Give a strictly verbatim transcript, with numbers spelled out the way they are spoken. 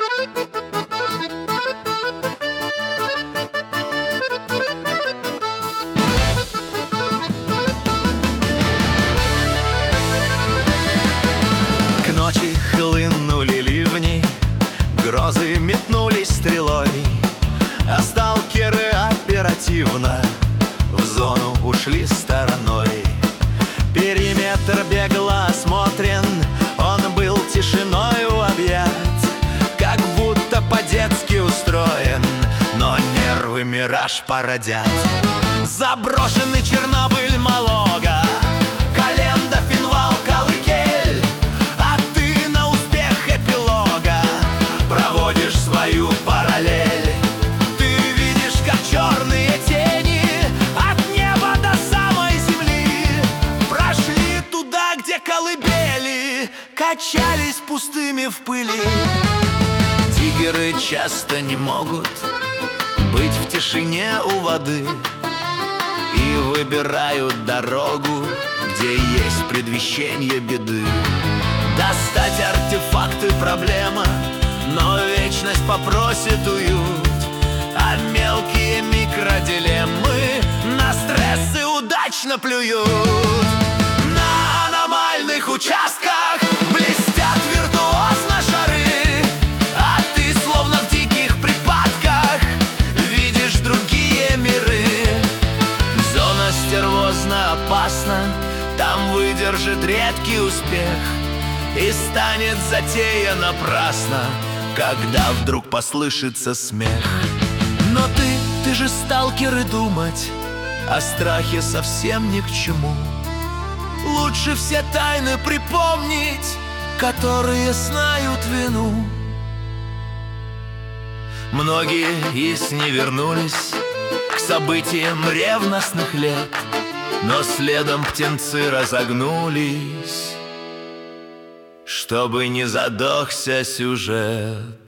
К ночи хлынули ливни, грозы метнулись стрелой, а сталкеры оперативно в зону ушли стороной. Периметр бегло осмотрен, он был тишиною объят, как будто по-детски устроен, но нервы мираж породят. Заброшенный Чернобыль, Малога, Календа, Финвал, Калыкель, а ты на успех эпилога проводишь свою параллель. Ты видишь, как черные тени от неба до самой земли прошли туда, где колыбели качались пустыми в пыли. Тигры часто не могут быть в тишине у воды и выбирают дорогу, где есть предвещение беды. Достать артефакты проблема, но вечность попросит уют, а мелкие микродилеммы на стрессы удачно плюют. На аномальных участках блестят виртуозно шары, а ты словно в диких припадках видишь другие миры. Зона стервозно опасна, там выдержит редкий успех и станет затея напрасно, когда вдруг послышится смех. Но ты, ты же сталкер, и думать о страхе совсем ни к чему. Лучше все тайны припомнить, которые знают вину. Многие из не вернулись к событиям ревностных лет, но следом птенцы разогнулись, чтобы не задохся сюжет.